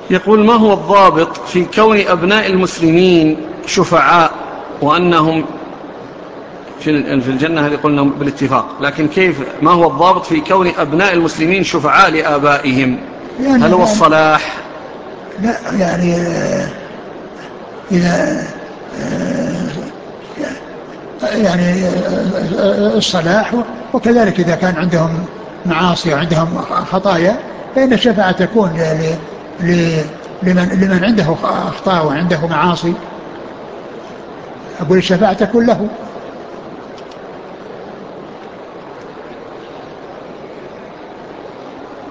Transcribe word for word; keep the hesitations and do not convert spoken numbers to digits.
يقول: ما هو الضابط في كون أبناء المسلمين شفعاء وأنهم في الجنة؟ هذه قلنا بالاتفاق، لكن كيف، ما هو الضابط في كون أبناء المسلمين شفعاء لآبائهم؟ يعني هل هو يعني الصلاح؟ لا يعني إذا يعني الصلاح، وكذلك إذا كان عندهم معاصي وعندهم خطايا فإن الشفاعة تكون لمن, لمن عنده أخطاء وعنده معاصي، أقول الشفاعة تكون له.